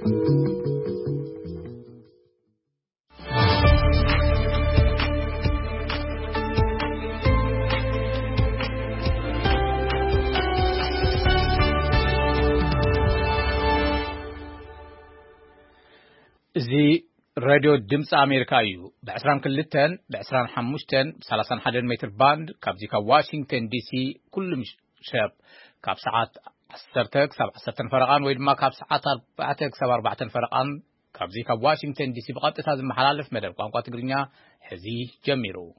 زي راديو دمس أمريكا يو بعشران كلتن بعشران حمشتن بسلاسن حدن متر باند كابزيكا واشنطن دي سي كل شاب كاب ساعات عشرتك سبع عشرتن فرقان ويدما كاب ساعات أربعتك سبع أربعتن فرقان كابزيكا واشنطن دي سي بقطة هذا المحلال في مدر قانقا تقرينيا حزي جميرو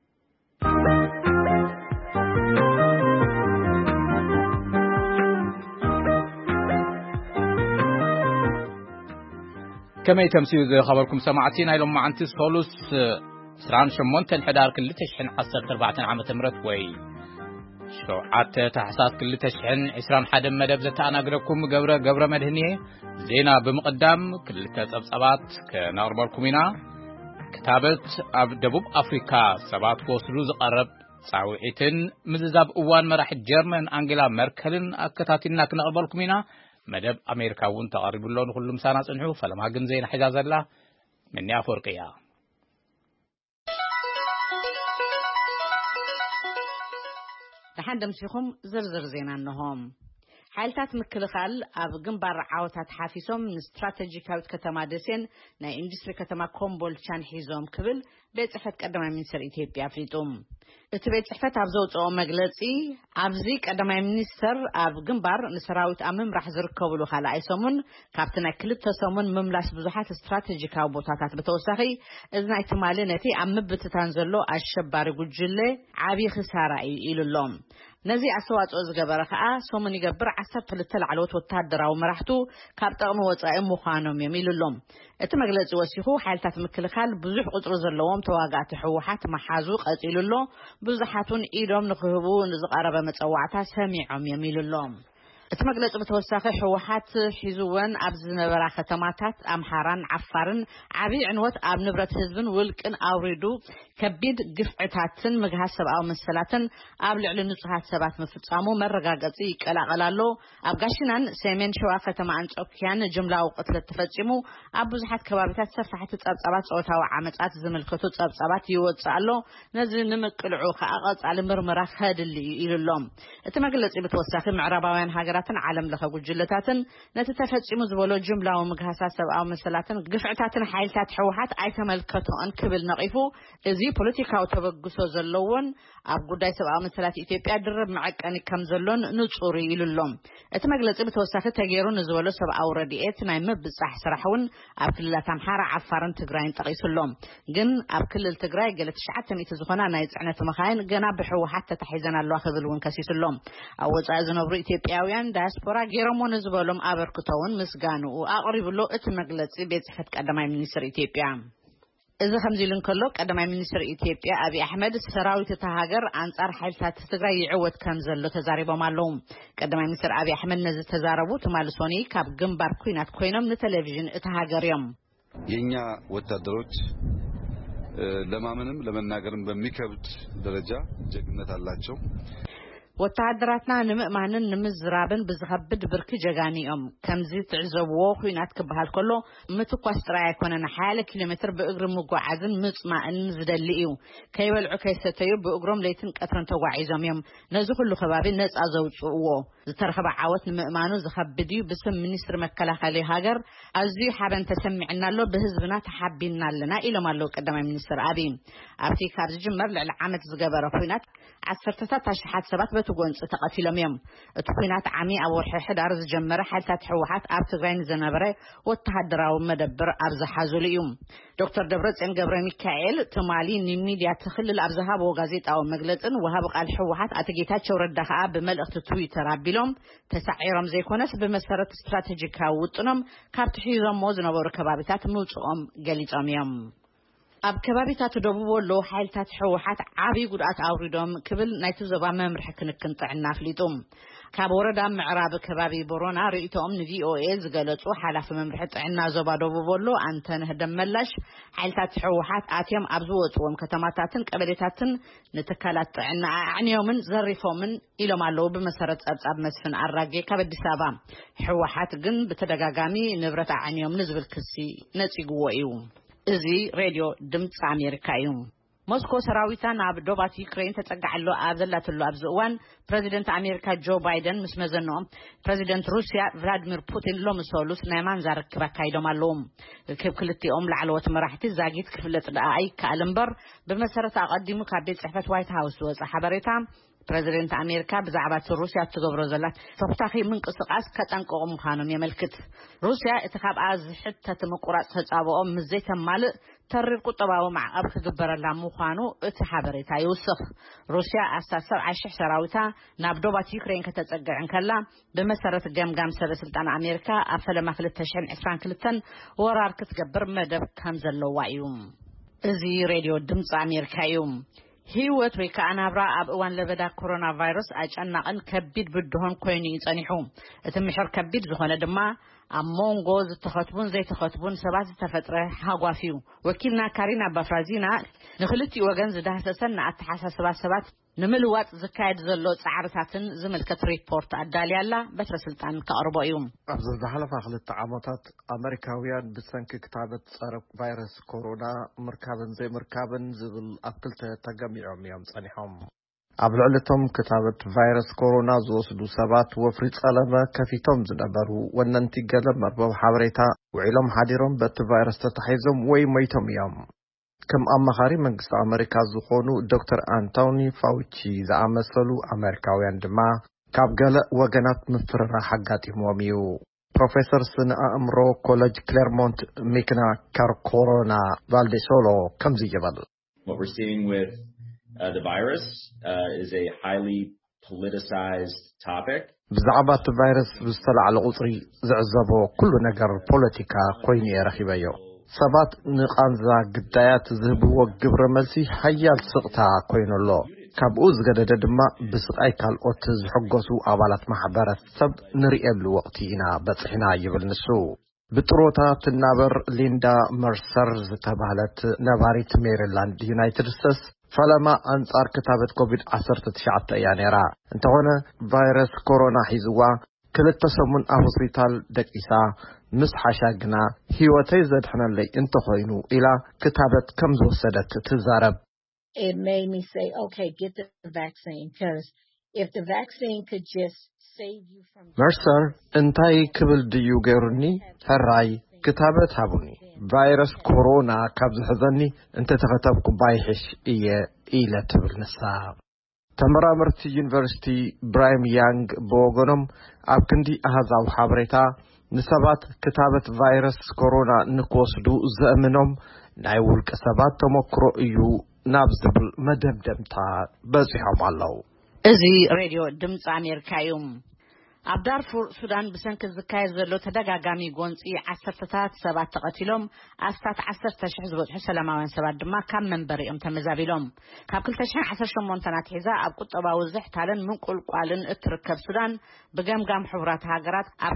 كما يتمسيو خبركم سماعتين هاي لما عنتس خلص سران شمونتن حدار كل تشحن عصر 14 عام تمرت وي شوعات تحسات كل تشحن 20 حدا مدب زتانا قربكم قبر مدهنية زينا بمقدام كل تصبصبات كناربالكمينا كتابت دبوب أفريقيا سبات كوسلو زقرب صاوعيتن مززاب اوان مراح جيرمن أنجيلا ميركلن أكتاتنا كناربالكمينا مدب أمريكا وون تقرب اللون كلهم سنة صنعوا فلما جن زين حجاز الله مني أفريقيا لحد مسيخهم زرزر زين عنهم حالتات مكلخال أب جنبار عوتات حافظهم من استراتيجيكاوت كتما دسين نا إندستري كتما كومبول شان حيزهم كبل بيت صحفت قدما منسر إثيوبيا فيتم اتبيت صحفت أبزوت أو مجلسي أبزيك قدما منسر أب جنبار نسراوت أمم راح زركبلو خلا عيسومن كابتنا كلت تسومن مملاس بزحات استراتيجيكاو بوتاتات بتوسخي إذن احتمالي نتي أم بتتنزلو الشبار قجلة عابي خسارة إلو اللوم نزي أصوات أزجبر خاء سومن يجبر عصر تلتل علوت والتادرة ومرحتو كابتن وصائم مخانم يميل اللوم اتمجلس وسيخو حالتات مكلخال بزح قطر زلوم تواقعت حوحات محازوق أتيل اللوم بزحاتون إيدهم نخهبو نزقارب متوعتا سميعهم يميل اللوم اتمجلس بتوساخي حوحات حيزوان أبز نبرا ختماتات أمحاران عفارن عبي عنوات أب نبرة هزبن ولكن أوريدو كبيد قفعتاتن مجهسب أو مسلاتن أب لعلن نصحات سبات مفتامو مرقاقتي كلاغلالو أب قاشنان سيمين شوا ختما عنج أوكيان جملة وقتل تفتشمو أب بزحات كبابتات سفحات تابسابات أوتاو عامتات زملكتو تابسابات يوتسالو نزل نمك العوخ أغط على مرمرا خاد اللي يلولوم اتمجلس بتوساخي معرباوين هاجراتن عالم لخا قجلتاتن نتتفتشمو زبولو جملة ومجهسات سب أو مسلاتن قفعتاتن حيلتات حوحات أي تملكتو أنكبل نقيفو زي بوليتيكا وتبقسو زلون أب قداي سبعة من ثلاثة إثيوبيا درب معك أني كم زلون نصوري إلولهم اتمجلس بتوسخت تغيرون زولو سبعة ورديئت نايم بصح سرحون أب كل تمحار عفارن تجراين تقيس اللهم جن أب كل التجراي قلت شعت ميت زخنا نايت عنا تمخاين جنا بحو حتى تحيزنا الله خذ الون كسيس اللهم أو تعزنا بري إثيوبياويان داسبورا جيرمون زبولهم أبركتون مسجانو وأقرب له اتمجلس بيتحت قدماء منيسر إثيوبيا إذا خمزيلن كلك قدماء منيسر إثيوبيا أبي أحمد سراوي تتهاجر أنصار حالتات تجري عود كنزل تزاربه معلوم قدماء منيسر أبي أحمد نزل تزاربه تمالسوني كاب جنبار كوينات كوينم من التلفزيون اتهاجر يوم ينيا وتدرج لما ناقرن بميكبت درجة جقنة اللاتشو وتعدراتنا نمأمانن نمزرابن بزغبد بركي جغانيهم كمزي تعزبوه خوينات كبهال كله متقوى استرايا كونن حالة كيلومتر بأقر مقوعزن مطمئن زدلئيو كيوالعو كيستيو بأقرم ليتن كترن توقعيزهم يوم نزو كله خبابين ناس أزوجوه زترخب عاوت نمأمانو زخبديو بسم منيسر مكالا خالي هاجر أزيو حابن تسمعنا له بهزبنا تحبيننا لنا إلو مالو قدام منيسر أبين أبتي كابز جمر لعمت زغبر خوينات عسرتتا تشحات سبات تقول تقتلهم يوم تقينات عمي أو حد أرز جمرة حتى تحوحات أب تغين زنبرة والتهدرة ومدبر أبز حازول يوم دكتور دبرت إن جبر ميكائيل تمالي نميديا تخلي الأبزها بوغازيت أو مجلسن وهابق الحوحات أتجيتات شورد دخاء بملأ تويتر عبيلهم تسعيرهم زي كونس بمسارات استراتيجية وطنهم كابتحيزهم موزن وركبابتات موتهم جليتهم يوم أب كبابتات دبوا لو حالتات حوحات عبي قدرات أوردهم قبل نيتو زبا ممرح كنت عنا فليتهم ካብ ወረዳ ምዕራብ ከባቢ ቦሮና ርእይቶም ንቪኦኤ ዝገለጹ ሓላፊ መምርሒ ጥዕና ዞባ ደቡብ ወሎ አንተነህ ደመላሽ ሓይልታት ሕወሓት ኣትዮም ኣብ ዝወጽዎም ከተማታትን ቀበሌታትን ንትካላት ጥዕና ኣዕንዮምን ዘሪፎምን ኢሎም ኣለዉ ብመሰረት ጸብጻብ መስፍን ኣራጌ ካብ ኣዲስ አበባ ሕወሓት ግን ብተደጋጋሚ ንብረት ኣዕንዮም ንዝብል ክሲ ነጺግዎ እዩ እዚ ሬድዮ ድምፂ ኣሜሪካ እዩ ሞስኮ ሰራዊታ ናብ ዶባት ዩክሬን ተጸጋዕሎ ኣብ ዘላትሉ ኣብ ዝእዋን ፕሬዚደንት ኣሜሪካ ጆ ባይደን ምስ መዘኖም ፕሬዚደንት ሩስያ ቭላድሚር ፑቲን ሎሚ ሰሉስ ናይ ማንዛር ርክብ ኣካይዶም ኣለዉ ርክብ ክልቲኦም ላዕለዎት መራሕቲ ዛጊት ክፍለጥ ደኣ ኣይከኣል እምበር ብመሰረት ኣቐዲሙ ካብ ቤት ጽሕፈት ዋይት ሃውስ ዝወፀ ሓበሬታ ፕሬዚደንት ኣሜሪካ ብዛዕባ ሩስያ ትገብሮ ዘላት ተኽታኺ ምንቅስቓስ ከጠንቅቑ ምዃኖም የመልክት ሩስያ እቲ ካብኣ ዝሕተት ምቁራጽ ተጻብኦም ምስ ዘይተማልእ ተሪር ቁጠባዊ ማዕቀብ ክግበረላ ምዃኑ እቲ ሓበሬታ ይውስኽ ሩስያ ኣሳሰብ 10,000 ሰራዊታ ናብ ዶባት ዩክሬን ከተጸግዕን ከላ ብመሰረት ገምጋም ሰበስልጣን ኣሜሪካ ኣብ ፈለማ 2022 ወራር ክትገብር መደብ ከም ዘለዋ እዩ እዚ ሬድዮ ድምፂ ኣሜሪካ እዩ ህይወት ወይ ከኣናብራ ኣብ እዋን ለበዳ ኮሮና ቫይረስ ኣጨናቕን ከቢድ ብድሆን ኮይኑ ይጸኒሑ እቲ ምሕር ከቢድ ዝኾነ ድማ ኣብ ሞንጎ ዝተኸትቡን ዘይተኸትቡን ሰባት ዝተፈጥረ ሓጓፍ እዩ ወኪልና ካሪና ባፍራዚና ንኽልቲኡ ወገን ዝዳህሰሰን ኣተሓሳስባ ሰባት ንምልዋጥ ዝካየድ ዘሎ ጻዕርታትን ዝምልከት ሪፖርት ኣዳልያላ በትረ ስልጣን ከቕርቦ እዩ ኣብ ዝሓለፈ 2 ዓመታት ኣሜሪካውያን ብሰንኪ ክታበት ጸረ ቫይረስ ኮሮና ምርካብን ዘይምርካብን ዝብል ኣብ ክልተ ተገሚዖም እዮም ጸኒሖም ኣብ ልዕሊቶም ክታበት ቫይረስ ኮሮና ዝወስዱ ሰባት ወፍሪ ጸለመ ከፊቶም ዝነበሩ ወነንቲ ገለ መርበብ ሓበሬታ ውዒሎም ሓዲሮም በቲ ቫይረስ ተታሒዞም ወይ ሞይቶም እዮም ከም ኣማኻሪ መንግስቲ ኣሜሪካ ዝኾኑ ዶክተር አንቶኒ ፋውቺ ዝኣመሰሉ ኣሜሪካውያን ድማ ካብ ገለ ወገናት ምፍርራሕ ኣጋጢሞም እዩ ፕሮፌሰር ስነ ኣእምሮ ኮሌጅ ክሌርሞንት ሚክና ኮሮና ቫልዴሶሎ ከምዚ ይብል What we're seeing with the virus is a highly politicized topic. ብዛዕባ እቲ ቫይረስ ብዝተላዕለ ቁፅሪ ዝዕዘቦ ኩሉ ነገር ፖለቲካ ኮይኑ የረኺበዮ ሰባት ንቃንዛ ግዳያት ዝህብዎ ግብረ መልሲ ሓያል ስቕታ ኮይኑሎ ካብኡ ዝገደደ ድማ ብስቃይ ካልኦት ዝሕገሱ ኣባላት ማሕበረሰብ ንሪኤሉ ወቅቲ ኢና በፅሕና ይብል ንሱ ብጥሮታ ትናበር ሊንዳ መርሰር ዝተባህለት ነባሪት ሜሪላንድ ዩናይትድ ስቴትስ ፈለማ አንጻር ክታበት ኮቪድ-19 እያ ነይራ እንተኾነ ቫይረስ ኮሮና ሒዝዋ ክልተ ሰሙን ኣብ ሆስፒታል ደቂሳ ምስ ሓሻግና ህይወተይ ዘድሕነለይ እንተኾይኑ ኢላ ክታበት ከም ዝወሰደት ትዛረብ It made me say, okay, get the vaccine, because if the vaccine could just save you from... Mercer, እንታይ ክብል ድዩ ገይሩኒ ሕራይ ክታበት ሃቡኒ ቫይረስ ኮሮና ካብ ዝሕዘኒ እንተተኸተብኩ ባይሕሽ እየ ኢለ ትብል ንሳ ተመራመርቲ ዩኒቨርሲቲ ብራይም ያንግ ብወገኖም ኣብ ክንዲ ኣሃዛዊ ሓበሬታ ንሰባት ክታበት ቫይረስ ኮሮና ንክወስዱ ዘእምኖም ናይ ውልቀ ሰባት ተሞክሮ እዩ ናብ ዝብል መደምደምታ በፂሖም ኣለዉ እዚ ሬድዮ ድምፂ ኣሜሪካ እዩ ኣብ ዳርፉር ሱዳን ብሰንኪ ዝካየድ ዘሎ ተደጋጋሚ ጎንፂ 10ታት ሰባት ተቐቲሎም ኣስታት 10,000 ዝበፅሑ ሰላማውያን ሰባት ድማ ካብ መንበሪኦም ተመዛቢሎም ካብ 2018 ናትሒዛ ኣብ ቁጠባዊ ዝሕታለን ምንቁልቋልን እትርከብ ሱዳን ብገምጋም ሕቡራት ሃገራት ኣብ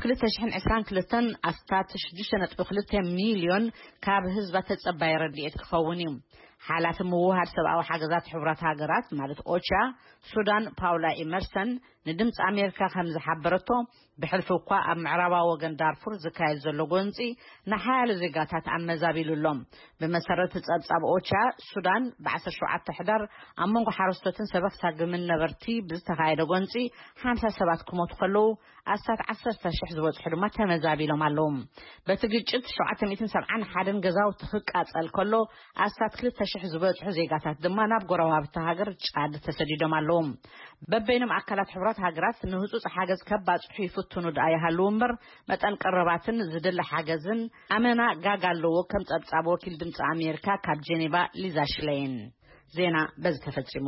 2022 ኣስታት 6.2 ሚልዮን ካብ ህዝባ ተጸባይ ረድኤት ክኸውን እዩ ሓላፊ ምውሃድ ሰብኣዊ ሓገዛት ሕቡራት ሃገራት ማለት ኦቻ ሱዳን ፓውላ ኢመርሰን ንድምፂ ኣሜሪካ ከም ዝሓበረቶ ብሕልፊ እኳ ኣብ ምዕራባዊ ወገን ዳርፉር ዝካየድ ዘሎ ጎንፂ ንሓያሎ ዜጋታት ኣመዛቢሉሎም ብመሰረት ጸብጻብ ኦቻ ሱዳን ብ17 ሕዳር ኣብ መንጎ ሓረስቶትን ሰበክሳግምን ነበርቲ ብዝተካየደ ጎንፂ 50 ሰባት ክሞቱ ከለዉ ኣስታት 10,000 ዝበፅሑ ድማ ተመዛቢሎም ኣለዉ በቲ ግጭት 771 ገዛውቲ ክቃፀል ከሎ ኣስታት 2,000 ዝበፅሑ ዜጋታት ድማ ናብ ጎረባብቲ ሃገር ጫድ ተሰዲዶም ኣለዉ በበይኖም ኣካላት ሕቡራት ሃገራት ንህፁፅ ሓገዝ ከባፅሑ ይፍትኑ ደኣ ይሃለዉ እምበር መጠን ቀረባትን ዝድለ ሓገዝን ኣመና ጋጋ ኣለዎ ከም ጸብጻብ ወኪል ድምፂ ኣሜሪካ ካብ ጄኔቫ ሊዛ ሽሌን ዜና በዚ ተፈጺሙ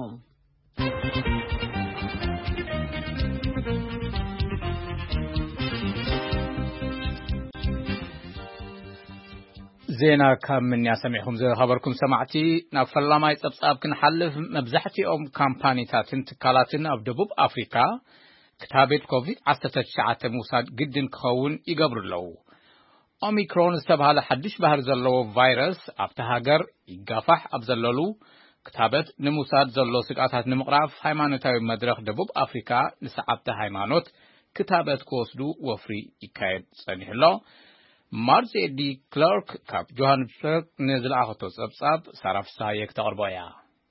ዜና ካብ ምን ያሰሚዕኩም ዝኸበርኩም ሰማዕቲ ናብ ፈላማይ ጸብጻብ ክንሓልፍ መብዛሕትኦም ካምፓኒታትን ትካላትን ኣብ ደቡብ ኣፍሪካ كتابة كوفيد 19 موساد جدًا كخون يقبر له. أوميكرون استبهال حدش بهر زلو فيروس أبتهاجر يقافح أبزللو كتابة نموساد زلو سقاطات نمقراف هايمانوتاوي مدرخ دبوب أفريقيا لسعبت هايمانوت كتابة كوسدو وفري يكايد صنيح الله مارزي دي كلارك كاب جوهانسبرغ نزل أخطو سبساب صرف سايك تغربايا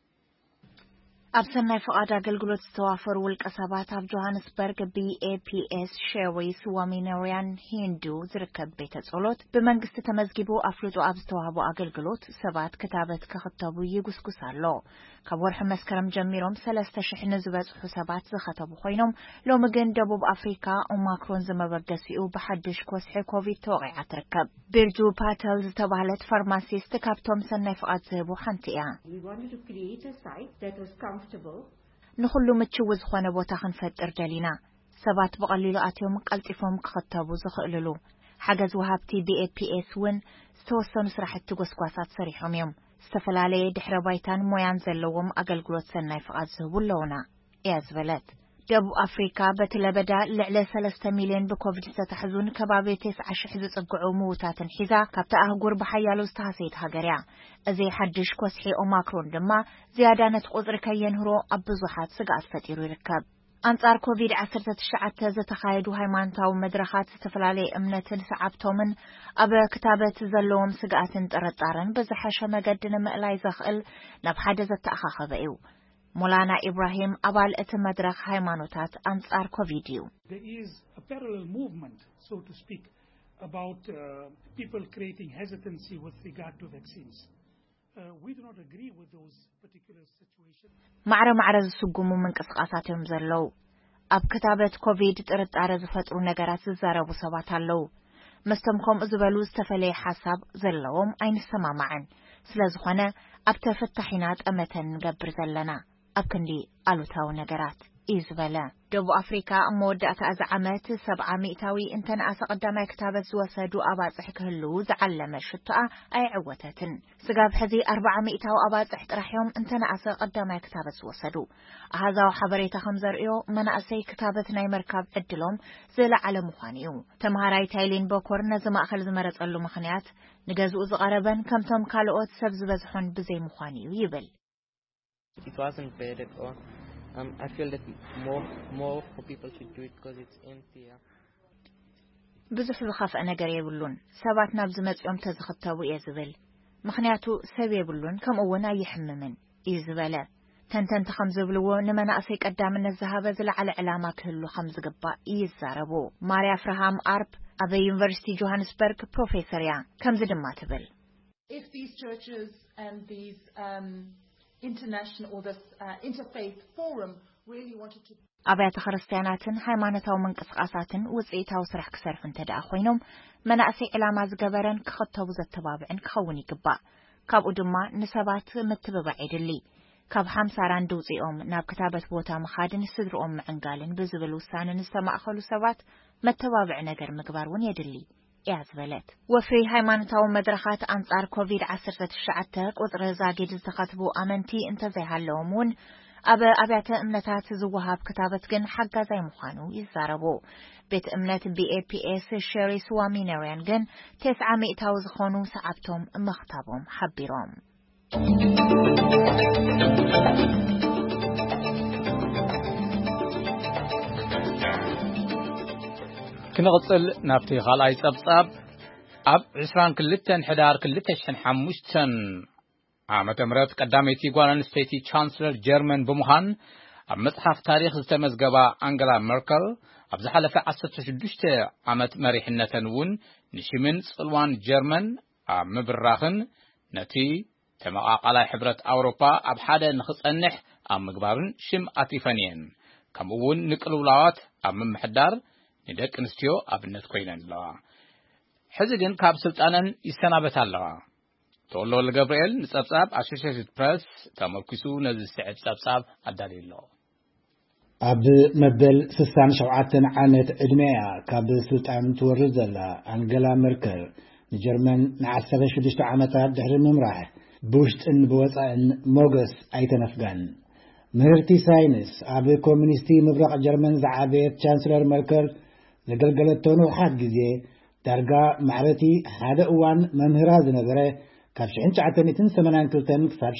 أبسنا فقاد أقلقلت استوافر والكسابات أب جوهانسبرغ BAPS شيرويس ومينوريان هندو زركب بيت الصولوت بمنقست تمزجبو أفلوتو أبستوابو أقلقلت سبات كتابة كخطابو يقسكسالو كبورح مسكرم جميرهم 3,000 نزبات حسابات زخطبو خوينهم لو مجن دبوب أفريقيا وماكرون زمبقسيو بحدش كوسحي كوفيد توقع تركب بيرجو باتلز تبالت فارماسيست كابتوم سنة فقاد زيبو حنتيا نخلو متشوز خوانا بوتا خنفت إرجالينا سبات بقليلو آتيوم قلتفهم كخطابو زخقللو حاجز وهابتي BAPS ون ستوصن سرحة تقسكواسات صريحهم يوم استفلالي دحر بايتان مويان زلوهم أقلقلوت سنة فقاد زهبو اللونا إيازبلت دبو أفريقيا بتلبدا لعلى 3 مليون بكوفيد ستحزون كبابي 9 حزو تقعو موتات حزا كابتا أهقور بحيالو استهاسيت هاقريا أزي حدش كوسحي أوماكرون دما زيادانة قدر كي ينهرو أبزوحات سقات فتيرو يركب أنصار كوفيد 19 زتخايدو هايمانتاو مدرخات استفلالي أمنة سعبتومن أبا كتابة زلوم سقات ترطارن بزحاشا مقدن مقلاي زخقل نبحادة زتأخاخ بأيو مولانا إبراهيم أبال اتمدرخ هايمانوتات أنصار كوفيديو. There is a parallel movement, so to speak, about people creating hesitancy with regard to vaccines. We do not agree with those particular situations. معرز سقومو من قسقاساتهم زلو. أب كتابة كوفيد ترطار زفترو نغرات ززاربو سبات اللو. مستمكم ازبالو استفلي حساب زلوهم أين السما معن. سلازخوانا أب تفتحينات أمتن قبر زلنا. أبكندي ألوتاو نغرات إزبالا دبو أفريقيا مودة أزعمت 700 انتن أسقدام كتابة زوسادو أباصح كهلو زعلم الشتاء أي عوتتن سقاب حزي 400 أباصح رحيوم انتن أسقدام كتابة زوسادو هذا وحبريت خمزرئيو من أسي كتابة ناي مركب عدلوم زيلا على مخانيو تمهاراي تايلين بوكور نزم أخل زمرت ألو مخانيات نجازو زغربا كمتم كالوات سبز بزحون بزي مخانيو يبل. It wasn't bad at all. I feel that more people should do it because it's empty. بزح بخاف أنا قري يبلون سباتنا بزمت يوم تزختوا يزبل مخنياتو سبي يبلون كم أونا يحممن يزبله تنتن تخمز بلو نما نأسيك قدام الذهاب زل على علامات هلو خمز قبا يزاربو ماريا فرهام أرب أبي يونيفرسيتي جوهانسبرغ بروفيسور يا كم زد ما تبل. If these churches and these international or this interfaith forum really wanted to أبيات خرستياناتن هايمانتاو من قسقاساتن وزئيتاو سرح كسر فنتدأ خوينهم منأسي علامة زقبرن كخطو زتبابعن كخوني قبا كاب أدما نسبات متببع عدلي كاب حمساران دوزي ناب كتابة بوتا مخادن السدر عنقالن بزبل وسان نستمع خلو سبات متبابع نقر مقبارون يدلي إعزبلت وفي هايمانتاو مدرخات أنصار كوفيد 19 قدر زاقيد زتخطبو أمنتي انتزي هاللومون أبيات أمنتات زوهاب كتابة جن حقا زي مخانو يزاربو بيت أمنت BAPS شيري سوامي نريان جن 900 زخونو سعبتهم مختابهم حبيروم كنغطل نابتي غالاي صبصاب أب 22 حدار 2005 عامة مرات قداميتي قوانان ستيتي تشانسلر جيرمان بمهان أب مصحف تاريخ زتمزقبا أنجلا ميركل أب زحالة 16 عامة مريحنة ون نشمن صلوان جيرمان أب مبراخن نتي تماقالاي حبرة أوروبا أب حادة نخص أنح أب مقبارن شم أتيفانيين كمون نقلولاوات أب ممحدار ندك نستيو أبنت كوينن لوا حزقن كاب سلطانن يسنابت اللوا تولو لغبريل نصبصاب أسوشيتد بريس تمركزو نزل سعد صبصاب أدالي لوا أب مبل 67 عامت إدمية كاب سلطان تورزلا أنجلا ميركل جرمن نعسب 6 عامتات دهر الممراه بوشت إن بوطأ إن موغس أيتنفغن ምህርቲ ሳይንስ ኣብ ኮሚኒስቲ ምብራቕ ጀርመን ዝዓበየት ቻንስለር መርከል ዘገልገለቶኑ ሓደ ግዜ ዳርጋ ማዕረቲ ሓደ እዋን መምህራ ዝነበረ ካብ 1982 ክሳብ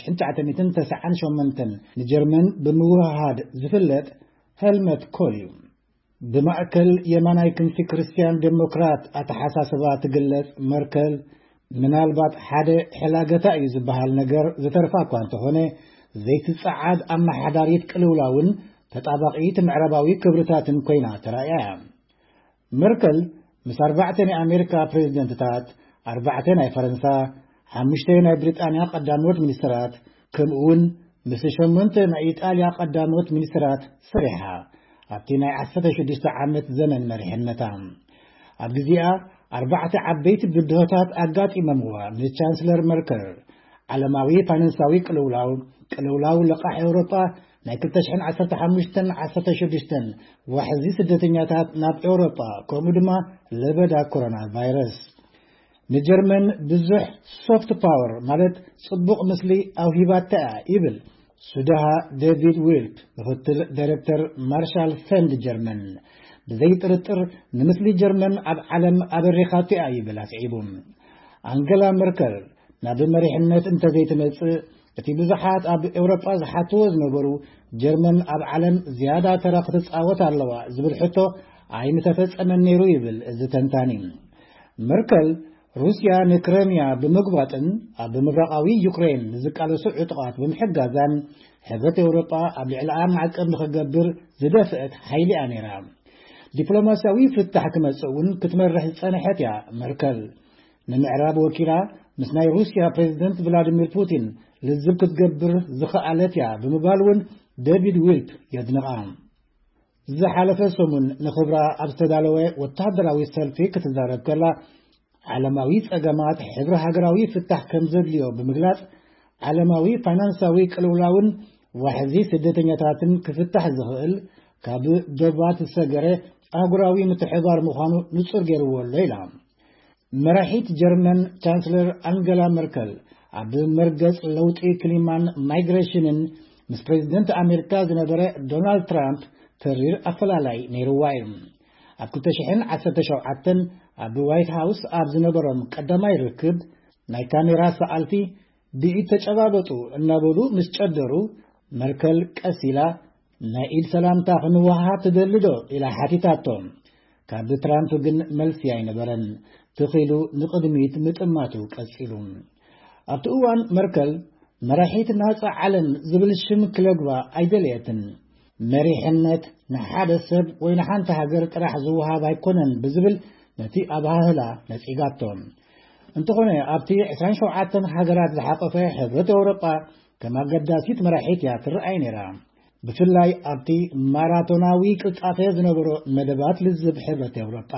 1998 ንጀርመን ብምውህሃድ ዝፍለጥ ሄልመት ኮል እዩ። ብማእከል የማናይ ክንፊ ክርስቲያን ዴሞክራት ኣተሓሳስባ ትግለጽ መርከል ምናልባት ሓደ ሕላገታ እዩ ዝበሃል ነገር ዝተርፋ እኳ እንተኾነ ዘይትጸዓድ ኣመሓዳሪት ቅልውላውን ተጣባቒት ምዕራባዊ ክብርታትን ኮይና ተራእያ እያ። መርከል ምስ 4 ናይ ኣሜሪካ ፕሬዚደንትታት 4 ናይ ፈረንሳ 5 ናይ ብሪጣንያ ቀዳሞት ሚኒስትራት ከምኡውን ምስ 8 ናይ ኢጣልያ ቀዳሞት ሚኒስትራት ሰሪሓ ኣብቲ ናይ 16 ዓመት ዘመን መሪሕነታ ኣብ ግዜኣ 4 ዓበይቲ ብድሆታት ኣጋጢመምዋ ንቻንስለር መርከል ዓለማዊ ፋይናንሳዊ ቅልውላው ልቃሕ ኤውሮጳ ናይ 2015-16 ዋሕዚ ስደተኛታት ናብ ኤውሮጳ ከምኡ ድማ ለበዳ ኮሮና ቫይረስ ንጀርመን ብዙሕ ሶፍት ፓወር ማለት ጽቡቕ ምስሊ ኣውሂባታ ይብል ሱዳሃ ዴቪድ ዊልፕ ምክትል ዳይሬክተር ማርሻል ፈንድ ጀርመን ብዘይ ጥርጥር ንምስሊ ጀርመን ኣብ ዓለም ኣበሪኻቱ ይብል ኣስዒቡ። አንገላ መርከል ናብ መሪሕነት እንተዘይትመጽእ እቲ ብዙሓት ኣብ ኤውሮጳ ዝሓትዎ ዝነበሩ ጀርመን ኣብ ዓለም ዝያዳ ተራ ክትጻወት ኣለዋ ዝብል ሕቶ ኣይምተፈጸመን ነይሩ ይብል እዚ ተንታኒ። መርከል ሩስያ ንክሬምያ ብምግባጥን ኣብ ምብራቃዊ ዩክሬን ዝቃለሱ ዕጡቃት ብምሕጋዛን ሕብረት ኤውሮጳ ኣብ ልዕሊኣ ማዕቀብ ንኽገብር ዝደፍአት ሓይሊ እያ ነይራ። ዲፕሎማስያዊ ፍታሕ ክመጽእውን ክትመርሕ ዝጸንሐት እያ መርከል። ንምዕራብ ወኪላ ምስ ናይ ሩስያ ፕሬዚደንት ቭላዲሚር ፑቲን ልዝብ ክትገብር ዝኽኣለት እያ ብምባል እውን ዴቪድ ዊልፕ የድንቓ። ዝሓለፈ ሰሙን ንኽብራ ኣብ ዝተዳለወ ወታደራዊ ሰልፊ ክትዛረብ ከላ ዓለማዊ ጸገማት ሕብሪ ሃገራዊ ፍታሕ ከም ዘድልዮ ብምግላጽ ዓለማዊ ፋይናንሳዊ ቅልውላውን ዋሕዚ ስደተኛታትን ክፍታሕ ዝኽእል ካብ ዶባት ዝሰገረ ኣህጉራዊ ምትሕብባር ምዃኑ ንጹር ገይርዎ ኣሎ ኢላ። መራሒት ጀርመን ቻንስለር አንገላ መርከል ኣብ መርገጽ ለውጢ ክሊማን ማይግሬሽንን ምስ ፕሬዚደንት ኣሜሪካ ዝነበረ ዶናልድ ትራምፕ ተሪር ኣፈላላይ ነይርዋ እዩ። ኣብ 2017 ኣብ ዋይት ሃውስ ኣብ ዝነበሮም ቀዳማይ ርክብ ናይ ካሜራ ሰኣልቲ ብኢድ ተጨባበጡ እናበሉ ምስ ጨደሩ መርከል ቀሲላ ናይ ኢድ ሰላምታ ክንወሃብ ትደልዶ ኢላ ሓቲታቶም። ካብ ትራምፕ ግን መልሲ ኣይነበረን። ትኺሉ ንቕድሚት ምጥማቱ ቀጺሉ። ኣብቲ እዋን መርከል መራሒት ናፃ ዓለም ዝብል ሽም ክለግባ ኣይደልየትን። መሪሕነት ንሓደ ሰብ ወይ ንሓንቲ ሃገር ጥራሕ ዝወሃብ ኣይኮነን ብዝብል ነቲ ኣባህላ ነጺጋቶም። እንተኾነ ኣብቲ 27 ሃገራት ዝሓቐፈ ሕብረት ኤውሮጳ ከም ኣገዳሲት መራሒት እያ ትረኣይ ነይራ። ብፍላይ ኣብቲ ማራቶናዊ ቅልጣፈ ዝነበሮ መደባት ልዝብ ሕብረት ኤውሮጳ።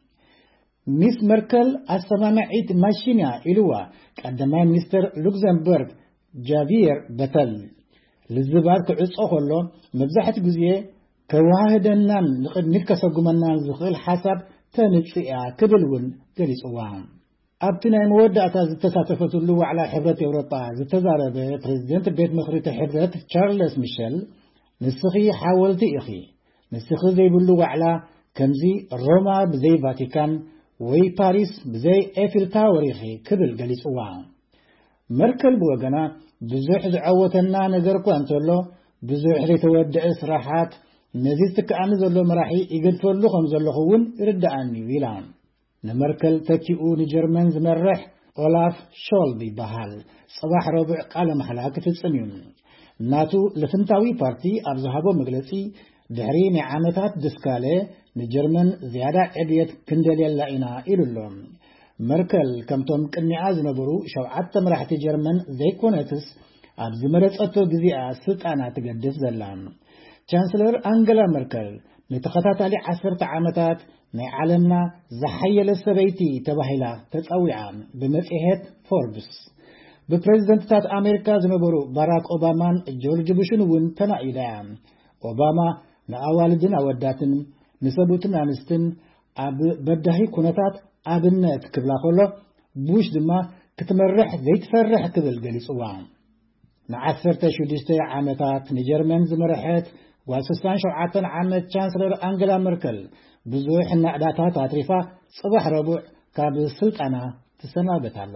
ሚስ መርከል ኣሰማማዒት ማሽንያ ኢልዋ ቀዳማይ ሚኒስትር ሉክዘምበርግ ጃቪየር በተል ልዝባት ክዕጾ ከሎ መብዛሕትኡ ግዜ ከዋህደናን ንቕድሚት ከሰጉመናን ዝኽእል ሓሳብ ተንጽያ ክብል እውን ገሊጽዋ። ኣብቲ ናይ መወዳእታ ዝተሳተፈትሉ ዋዕላ ሕብረት ኤውሮጳ ዝተዛረበ ፕሬዚደንት ቤት ምኽሪ ሕብረት ቻርልስ ሚሸል ንስኺ ሓወልቲ ኢኺ፣ ንስኺ ዘይብሉ ዋዕላ ከምዚ ሮማ ብዘይ ቫቲካን ወይ ፓሪስ ብዘይ ኤፊል ታወር ኢኺ ክብል ገሊጽዋ። መርከል ብወገና ብዙሕ ዝዓወተና ነገር እኳ እንተሎ ብዙሕ ዘይተወድአ ስራሓት ነዚ ዝትከኣኒ ዘሎ መራሒ ይገድፈሉ ከም ዘለኹ እውን ይርዳኣኒ ኢላ። ንመርከል ተኪኡ ንጀርመን ዝመርሕ ኦላፍ ሾልዝ ይበሃል። ጽባሕ ረቡዕ ቃለ መሓላ ክፍጽም እዩ። እናቱ ለፍንታዊ ፓርቲ ኣብ ዝሃቦ መግለጺ ድሕሪ ናይ ዓመታት ድስካለ ንጀርመን ዝያዳ ዕብየት ክንደልየላ ኢና ኢሉሎ። መርከል ከምቶም ቅኒዓ ዝነበሩ 7 መራሕቲ ጀርመን ዘይኮነትስ ኣብ ዝመረጸቶ ግዜኣ ስልጣና ትገድፍ ዘላ። ቻንስለር አንገላ መርከል ንተኸታታሊ 10 ዓመታት ናይ ዓለምና ዝሓየለ ሰበይቲ ተባሂላ ተጸዊዓ ብመጽሔት ፎርብስ። ብፕሬዚደንትታት ኣሜሪካ ዝነበሩ ባራክ ኦባማን ጆርጅ ቡሽን እውን ተናኢዳ እያ። ኦባማ ንኣዋልድን ኣወዳትን ንሰቡትን ኣንስትን ኣብ በዳሂ ኩነታት ኣብነት ክብላ ከሎ ቡሽ ድማ ክትመርሕ ዘይትፈርሕ ክብል ገሊጽዋ። ن16 ዓመታት ንጀርመን ዝመረሐት ጓል67 ዓመት ቻንስለር አንገላ መርከል ብዙሕ ናዕዳታት አትሪፋ ጽባሕ ረቡዕ ካብ ስልጣና ተሰናበታላ።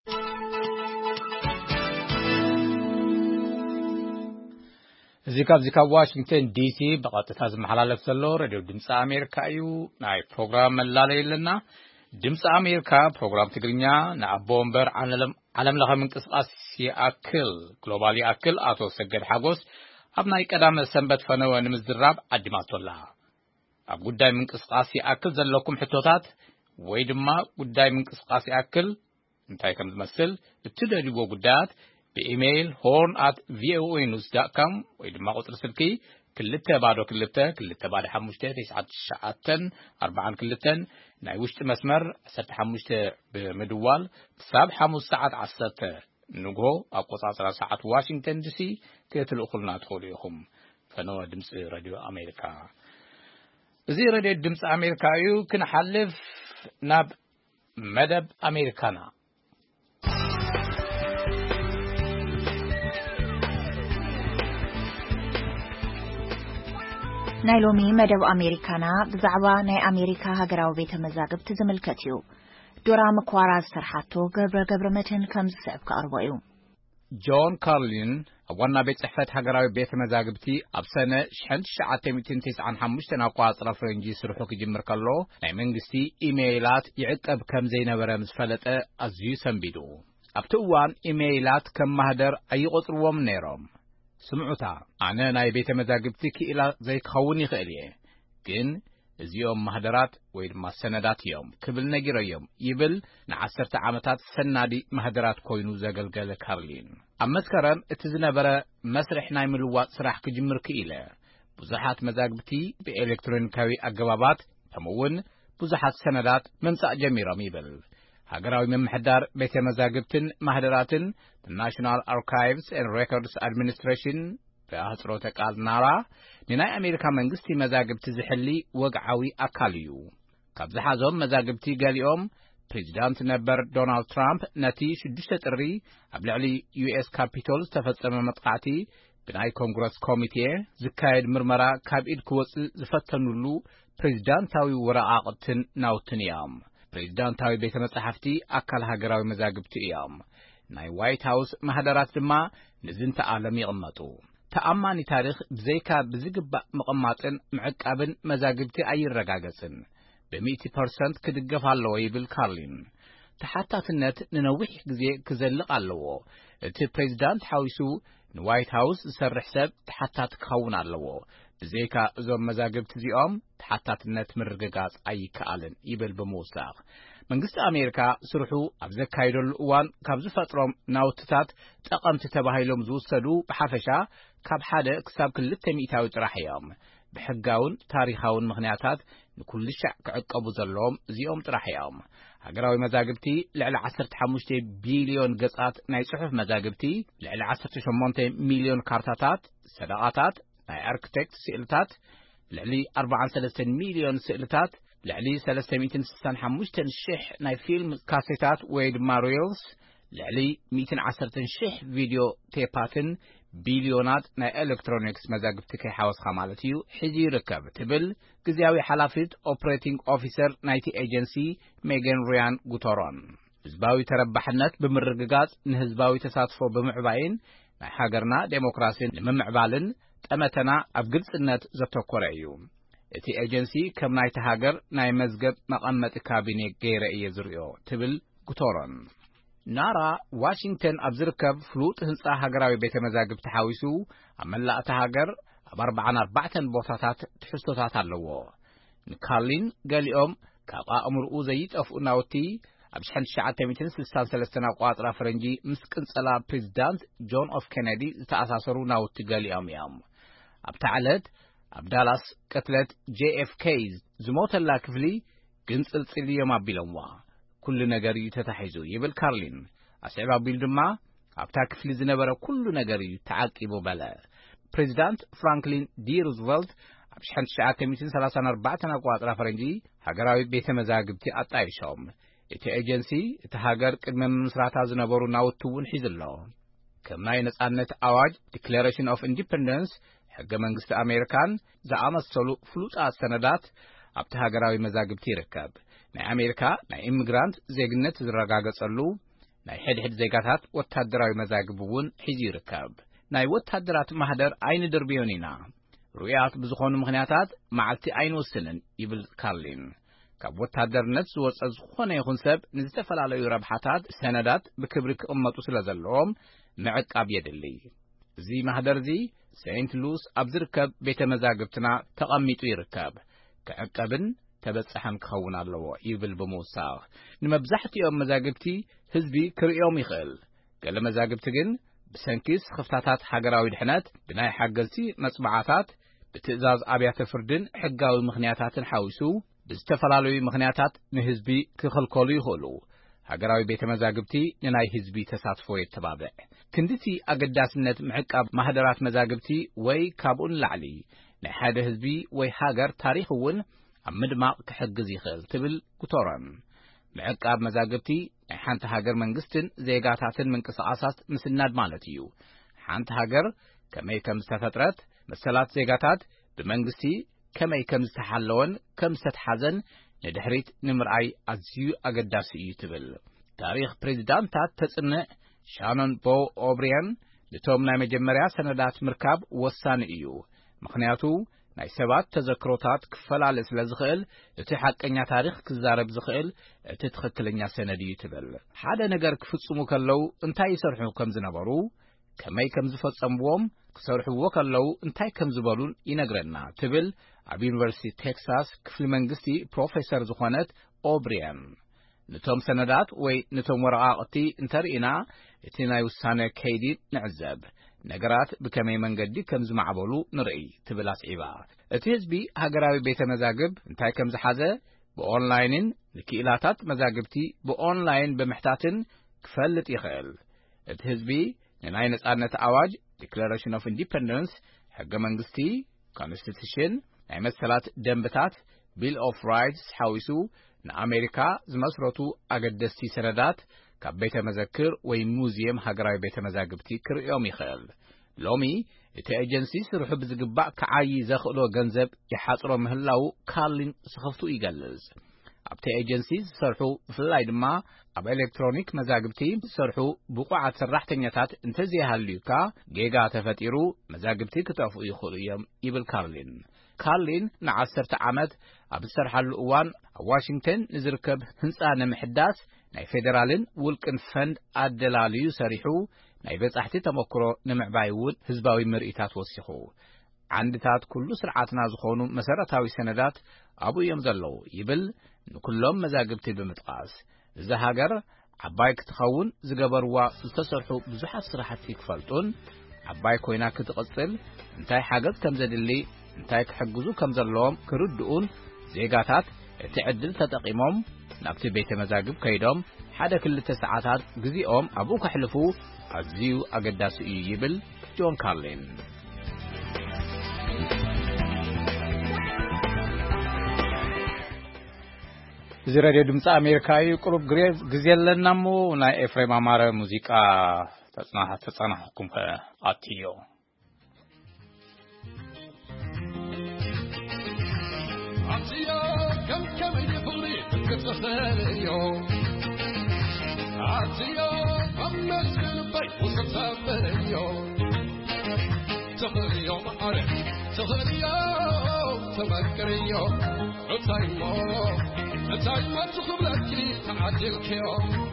እዚህ ካብ ዋሽንግተን ዲሲ በቀጥታ ዝመሓላለፍ ዘሎ ሬድዮ ድምፂ አሜሪካ እዩ። ናይ ፕሮግራም መላለየለና ድምፂ አሜሪካ ፕሮግራም ትግርኛ ንአቦ ወንበር ዓለም ለኸ ምንቅስቃስ ይአክል ግሎባል ይአክል አቶ ሰገድ ሓጎስ ኣብ ናይ ቀዳመ ሰንበት ፈነወ ንምዝራብ አዲማቶላ ኣብ ጉዳይ ምንቅስቃስ ይአክል ዘለኩም ሕቶታት ወይ ድማ ጉዳይ ምንቅስቃስ ይአክል እንታይ ከም ዝመስል እትደልይዎ ጉዳያት በኢሜይል horn@voanews.com ወይ ድማ ቁጥር ስልኪ 2259942 ናይ ውሽጢ መስመር 15 ብምድዋል ክሳብ 5 ሰዓት 10 ንግሆ አቆጻጽራ ሰዓት ዋሽንግተን ዲሲ ክትልእኹልና ትኽእሉ ኢኹም። ፈነወ ድምፂ ሬድዮ አሜሪካ እዚ ሬድዮ ድምፂ አሜሪካ እዩ። ክንሓልፍ ናብ መደብ አሜሪካና ናይ ሎሚ መደብ አሜሪካና ብዛዕባ ናይ አሜሪካ ሃገራዊ ቤተ መዛግብቲ ዝምልከት እዩ። ዶራ መኳራ ዝሰርሓቶ ገብረ መድህን ከም ዝስዕብ ከቕርቦ እዩ። ጆን ካርሊን ኣብ ዋና ቤት ጽሕፈት ሃገራዊ ቤተ መዛግብቲ ኣብ ሰነ 1995 ኣቋጽራ ፈረንጂ ስርሑ ክጅምር ከሎ ናይ መንግስቲ ኢሜይላት ይዕቀብ ከም ዘይነበረ ምስ ፈለጠ ኣዝዩ ሰንቢዱ። ኣብቲ እዋን ኢሜይላት ከም ማህደር ኣይቆጽርዎም ነይሮም። ስምዑታ ኣነ ናይ ቤተ መዛግብቲ ክኢላ ዘይክኸውን ይኽእል እየ ግን እዚኦም ማህደራት ወይ ድማ ሰነዳት እዮም ክብል ነጊረዮም ይብል ን10 ዓመታት ሰናዲ ማህደራት ኮይኑ ዘገልገለ ካርሊን ኣብ መስከረም እቲ ዝነበረ መስርሕ ናይ ምልዋጥ ስራሕ ክጅምር ክኢለ ብዙሓት መዛግብቲ ብኤሌክትሮኒካዊ ኣገባባት ከምኡውን ብዙሓት ሰነዳት ምምጻእ ጀሚሮም ይብል ሃገራዊ ምምሕዳር ቤተ መዛግብትን ማህደራትን ናሽናል አርካይቭስ ኤንድ ሬኮርድስ አድሚኒስትሬሽን በአህጽሮተ ቃል ናራ ንናይ አሜሪካ መንግስቲ መዛግብቲ ዝሕሊ ወግዓዊ አካል እዩ። ካብ ዝሓዞም መዛግብቲ ገሊኦም ፕሬዚዳንት ነበር ዶናልድ ትራምፕ ነቲ 6 ጥሪ ኣብ ልዕሊ ዩኤስ ካፒቶል ዝተፈጸመ መጥቃዕቲ ብናይ ኮንግረስ ኮሚቴ ዝካየድ ምርመራ ካብ ኢድ ክወጽእ ዝፈተኑሉ ፕሬዚዳንታዊ ወረቓቕትን ናውትን እዮም። ፕሬዚዳንታዊ ቤተ መጻሕፍቲ አካል ሃገራዊ መዛግብቲ እዮም። ናይ ዋይት ሃውስ ማህደራት ድማ ንዝንተ ዓለም ይቕመጡ። ተኣማኒ ታሪኽ ብዘይካ ብዝግባእ ምቕማጥን ምዕቃብን መዛግብቲ ኣይረጋገጽን ብ100% ክድገፍ ኣለዎ ይብል ካርሊን። ተሓታትነት ንነዊሕ ግዜ ክዘልቕ ኣለዎ። እቲ ፕሬዚዳንት ሓዊሱ ንዋይት ሃውስ ዝሰርሕ ሰብ ተሓታት ክኸውን ኣለዎ። ብዘይካ እዞም መዛግብቲ እዚኦም ተሓታትነት ምርግጋጽ ኣይከኣልን ይብል ብምውሳኽ መንግስቲ አሜሪካ ስርሑ ኣብ ዘካይደሉ እዋን ካብ ዝፈጥሮም ናውትታት ጠቐምቲ ተባሂሎም ዝውሰዱ ብሓፈሻ ካብ 1 ክሳብ 200 ጥራሕ እዮም። ብሕጋውን ታሪኻውን ምኽንያታት ንኩሉ ሻዕ ክዕቀቡ ዘለዎም እዚኦም ጥራሕ እዮም። ሃገራዊ መዛግብቲ ልዕሊ 15 ቢልዮን ገጻት ናይ ጽሑፍ መዛግብቲ ልዕሊ 18 ሚልዮን ካርታታት ሰደቓታት ናይ አርክቴክት ስእልታት ልዕሊ 43 ሚልዮን ስእልታት ልዕሊ 365,000 ናይ ፊልም ካሴታት ወይ ድማ ሪልስ ልዕሊ 110,000 ቪድዮ ቴፓትን ቢልዮናት ናይ ኤሌክትሮኒክስ መዛግብቲ ከይሓወስኻ ማለት እዩ ሕጂ ይርከብ ትብል ግዜያዊ ሓላፊት ኦፕሬቲንግ ኦፊሰር ናይቲ ኤጀንሲ ሜገን ሪያን ጉተሮን ህዝባዊ ተረባሕነት ብምርግጋጽ ንህዝባዊ ተሳትፎ ብምዕባይን ናይ ሃገርና ዴሞክራሲን ንምምዕባልን ጠመተና ኣብ ግልጽነት ዘተኮረ እዩ። እቲ ኤጀንሲ ከም ናይቲ ሃገር ናይ መዝገብ መቐመጢ ካቢኔ ገይረ እየ ዝርዮ ትብል ጉተሮን። ናራ ዋሽንግተን ኣብ ዝርከብ ፍሉጥ ህንጻ ሃገራዊ ቤተ መዛግብቲ ሓዊሱ ኣብ መላእቲ ሃገር ኣብ 44 ቦታታት ትሕዝቶታት ኣለዎ። ንካርሊን ገሊኦም ካብ ኣእምርኡ ዘይጠፍኡ ናውቲ ኣብ 1963 ኣቋጽራ ፈረንጂ ምስ ቅንጸላ ፕሬዚዳንት ጆን ኤፍ ኬነዲ ዝተኣሳሰሩ ናውቲ ገሊኦም እዮም። ኣብ ታዕለት ኣብ ዳላስ ቅትለት JFK ዝሞተላ ክፍሊ ግንጽልጽል እዮም ኣቢሎምዋ ኩሉ ነገር እዩ ተታሒዙ ይብል ካርሊን። ኣስዕብ ኣቢሉ ድማ ኣብታ ክፍሊ ዝነበረ ኩሉ ነገር እዩ ተዓቂቡ በለ። ፕሬዚዳንት ፍራንክሊን ዲ ሩዝቨልት ኣብ 1934 ኣቋጽራ ፈረንጂ ሃገራዊ ቤተ መዛግብቲ ኣጣይሾም። እቲ ኤጀንሲ እቲ ሃገር ቅድመ ምስራታ ዝነበሩ ናውቲ እውን ሒዙ ኣሎ። كماي نصانت أواج Declaration of Independence ሕገ መንግስቲ ኣሜሪካን ዝኣመሰሉ ፍሉጣት ሰነዳት ኣብቲ ሃገራዊ መዛግብቲ ይርከብ ናይ ኣሜሪካ ናይ ኢሚግራንት ዜግነት ዝረጋገጸሉ ናይ ሕድሕድ ዜጋታት ወታደራዊ መዛግብ እውን ሒዙ ይርከብ ናይ ወታደራት ማህደር ኣይን ድርብዮን ኢና ሩያት ብዝኾኑ ምኽንያታት መዓልቲ ኣይንወስንን ይብል ካርሊን ካብ ወታደርነት ዝወፀ ዝኾነ ይኹን ሰብ ንዝተፈላለዩ ረብሓታት ሰነዳት ብክብሪ ክቕመጡ ስለ ዘለዎም ምዕቃብ የድሊ እዚ ማህደር እዚ ሴንት ሉስ ኣብ ዝርከብ ቤተ መዛግብትና ተቐሚጡ ይርከብ ክዕቀብን ተበጽሐን ክኸውን ኣለዎ ይብል ብምውሳኽ ንመብዛሕትኦም መዛግብቲ ህዝቢ ክርእዮም ይኽእል ገለ መዛግብቲ ግን ብሰንኪስ ክፍታታት ሃገራዊ ድሕነት ብናይ ሓገዝቲ መጽባዓታት ብትእዛዝ ኣብያተ ፍርድን ሕጋዊ ምኽንያታትን ሓዊሱ ብዝተፈላለዩ ምኽንያታት ንህዝቢ ክኸልከሉ ይኽእሉ ሃገራዊ ቤተ መዛግብቲ ንናይ ህዝቢ ተሳትፎ የተባብዕ ክንድቲ ኣገዳስነት ምዕቃብ ማህደራት መዛግብቲ ወይ ካብኡን ላዕሊ ናይ ሓደ ህዝቢ ወይ ሃገር ታሪኽ እውን ኣብ ምድማቕ ክሕግዝ ይኽእል ትብል ጉተሮን ምዕቃብ መዛግብቲ ናይ ሓንቲ ሃገር መንግስትን ዜጋታትን ምንቅስቓሳት ምስናድ ማለት እዩ ሓንቲ ሃገር ከመይ ከም ዝተፈጥረት መሰላት ዜጋታት ብመንግስቲ ከመይ ከም ዝተሓለወን ከም ዝተተሓዘን ንድሕሪት ንምርኣይ ኣዝዩ ኣገዳሲ እዩ ትብል ታሪኽ ፕሬዚዳንታት ተጽንዕ ሻኖን ቦ ኦብሪያን ነቶም ናይ መጀመርያ ሰነዳት ምርካብ ወሳኒ እዩ ምኽንያቱ ናይ ሰባት ተዘክሮታት ክፈላለ ስለ ዝኽእል እቲ ሓቀኛ ታሪኽ ክዛረብ ዝኽእል እቲ ትኽክለኛ ሰነድ እዩ ትብል ሓደ ነገር ክፍጽሙ ከለው እንታይ ይሰርሑ ከም ዝነበሩ ከመይ ከም ዝፈጸምዎም ክሰርሕዎ ከለው እንታይ ከም ዝበሉን ይነግረና ትብል ኣብ ዩኒቨርሲቲ ቴክሳስ ክፍሊ መንግስቲ ፕሮፌሰር ዝኾነት ኦብሪያን ነቶም ሰነዳት ወይ ነቶም ወረቓቕቲ እንተርኢና እቲ ናይ ውሳነ ከይዲ ንዕዘብ ነገራት ብከመይ መንገዲ ከም ዝማዕበሉ ንርኢ ትብል ኣስዒባ እቲ ህዝቢ ሃገራዊ ቤተ መዛግብ እንታይ ከም ዝሓዘ ብኦንላይንን ንክኢላታት መዛግብቲ ብኦንላይን ብምሕታትን ክፈልጥ ይኽእል እቲ ህዝቢ ንናይ ነጻነት ኣዋጅ Declaration of Independence ሕገ መንግስቲ Constitution ናይ መሰላት ደንብታት Bill of Rights ሓዊሱ ንኣሜሪካ ዝመስረቱ ኣገደስቲ ሰነዳት ካብ ቤተ መዘክር ወይ ሙዚየም ሃገራዊ ቤተ መዛግብቲ ክርእዮም ይኽእል ሎሚ እቲ ኤጀንሲ ስርሑ ብዝግባእ ክዓይ ዘኽእሎ ገንዘብ ይሓጽሮ ምህላው ካርሊን ስኽፍቱ ይገልጽ ኣብቲ ኤጀንሲ ዝሰርሑ ብፍላይ ድማ ኣብ ኤሌክትሮኒክ መዛግብቲ ዝሰርሑ ብቑዓት ሰራሕተኛታት እንተዘይሃልዩካ ጌጋ ተፈጢሩ መዛግብቲ ክጠፍኡ ይኽእሉ እዮም ይብል ካርሊን ን10 ዓመት ኣብ ዝሰርሓሉ እዋን ኣብ ዋሽንግተን ንዝርከብ ህንፃ ንምሕዳስ ናይ ፌደራልን ውልቅን ፈንድ ኣደላልዩ ሰሪሑ ናይ በጻሕቲ ተመክሮ ንምዕባይ እውን ህዝባዊ ምርኢታት ወሲኹ ዓንድታት ኩሉ ስርዓትና ዝኾኑ መሰረታዊ ሰነዳት ኣብኡ እዮም ዘለዉ ይብል ንኩሎም መዛግብቲ ብምጥቃስ እዚ ሃገር ዓባይ ክትኸውን ዝገበርዋ ዝተሰርሑ ብዙሓት ስራሕቲ ክፈልጡን ዓባይ ኮይና ክትቕጽል እንታይ ሓገዝ ከም ዘድሊ እንታይ ክሕግዙ ከም ዘለዎም ክርድኡን ዜጋታት እቲ ዕድል ተጠቂሞም ናብቲ ቤተ መዛግብ ከይዶም ሓደ ክልተ ሰዓታት ግዚኦም ኣብኡ ከሕልፉ ኣዝዩ ኣገዳሲ እዩ ይብል ጆን ካርሊን እዚ ሬድዮ ድምፂ ኣሜሪካ እዩ ቁሩብ ግዜ ኣለና እሞ ናይ ኤፍሬም ኣማረ ሙዚቃ ተጸናሕኩም ኣትዮ أطيا كم يبغي تتخيليو أطيا أمس البيت وستامريو تخيليو معرف تخيليو تمكريو أتايمو تخبلكي تعدلكيو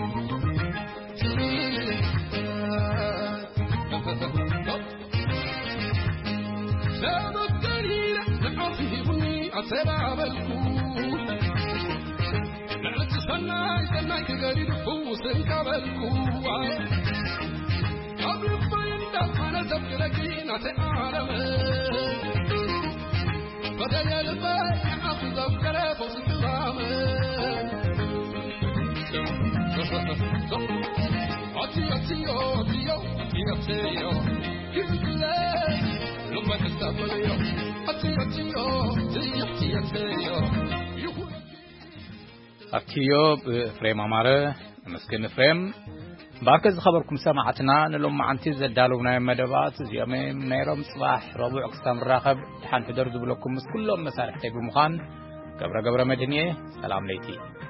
أتبابلكو نعت سناي كغري دفوس كابلكو قبل فين دفنا تفكركين أتعالم بدل الباي أخذ أفكره فوز الكلام أتيو لما تستقبليو أتيو فريم أمارة مسكين فريم باكز خبركم سمعتنا نلوم معنتي زدالونا مدبات زيامي نيرم صباح ربع قسم راخب حان تدرزوا لكم كلهم مسارح تيبو مخان قبر مدنيه سلام ليتي